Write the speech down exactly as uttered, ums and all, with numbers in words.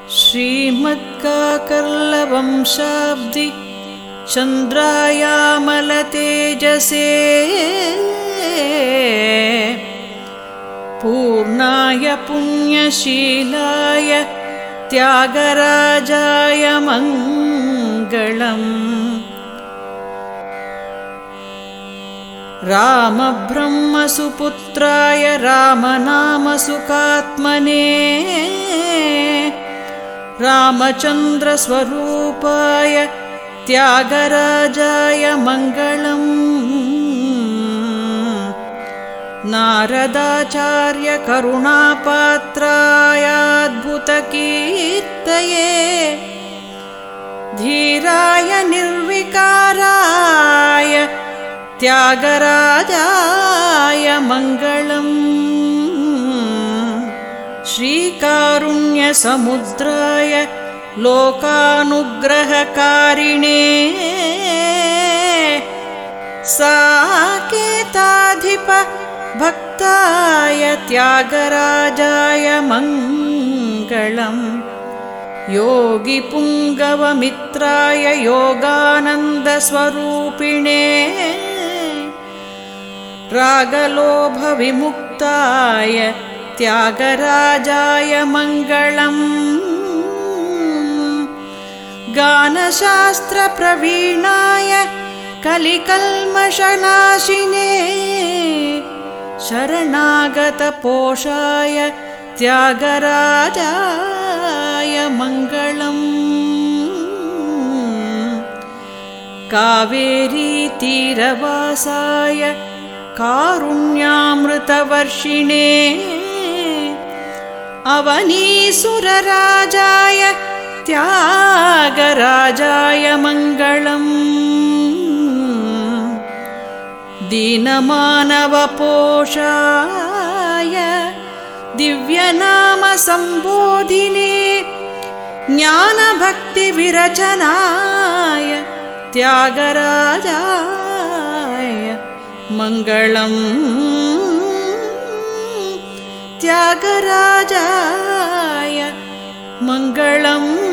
श्रीमत्काकर्लवंशाब्दि चन्द्रायामलतेजसे पूर्णाय पुण्यशीलाय त्यागराजाय मङ्गलम्। रामब्रह्मसुपुत्राय रामनामसुकात्मने रामचन्द्रस्वरूपाय त्यागराजाय मङ्गलम्। नारदाचार्य करुणापात्राय अद्भुतकीर्तये धीराय निर्विकाराय त्यागराजाय मङ्गलम्। श्रीकारुण्यसमुद्राय लोकानुग्रहकारिणे साकेताधिप भक्ताय त्यागराजाय मङ्गलम्। योगिपुङ्गवमित्राय योगानन्दस्वरूपिणे रागलोभविमुक्ताय त्यागराजाय मङ्गलम्। गानशास्त्रप्रवीणाय कलिकल्मषनाशिने शरणागतपोषाय त्यागराजाय मङ्गलम्। कावेरीतीरवासाय कारुण्यामृतवर्षिणे अवनीसुरराजाय त्यागराजाय मङ्गलम्। दीनमानवपोषाय दिव्यनामसम्बोधिने ज्ञानभक्तिविरचनाय त्यागराजाय मङ्गलम्। त्यागराजाय मङ्गलम्।